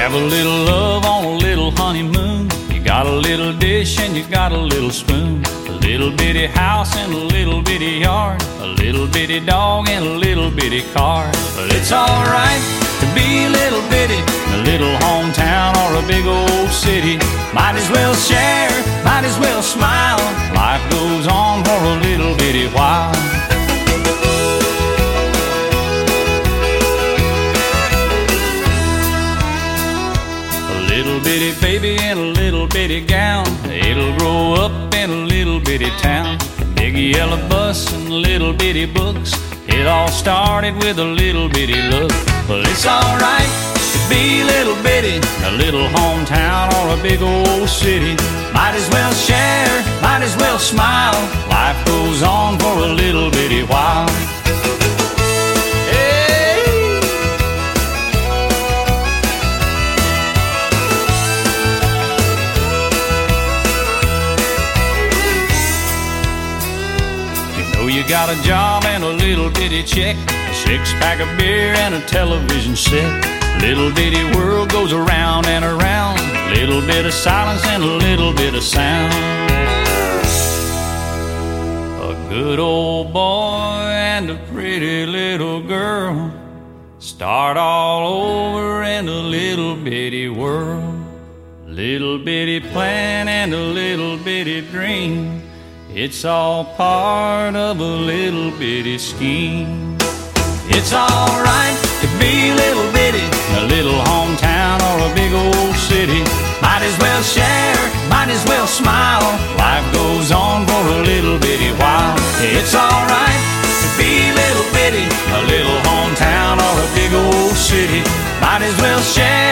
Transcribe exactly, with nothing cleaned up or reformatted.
Have a little love on a little honeymoon. You got a little dish and you got a little spoon. A little bitty house and a little bitty yard. A little bitty dog and a little bitty car. But it's alright to be a little bitty in a little hometown or a big old city. Might as well share, might as well smile. Life goes on for a little bitty while. Little bitty baby in a little bitty gown. It'll grow up in a little bitty town. Big yellow bus and little bitty books. It all started with a little bitty look. Well, it's alright to be a little bitty in a little hometown or a big old city. Might as well share, might as well smile. Life goes on for a little bitty while. You got a job and a little bitty check, a six-pack of beer and a television set. Little bitty world goes around and around. Little bit of silence and a little bit of sound. A good old boy and a pretty little girl start all over in a little bitty world. Little bitty plan and a little bitty dream. It's all part of a little bitty scheme. It's alright to be a little bitty in a little hometown or a big old city. Might as well share, might as well smile. Life goes on for a little bitty while. It's alright to be a little bitty in a little hometown or a big old city. Might as well share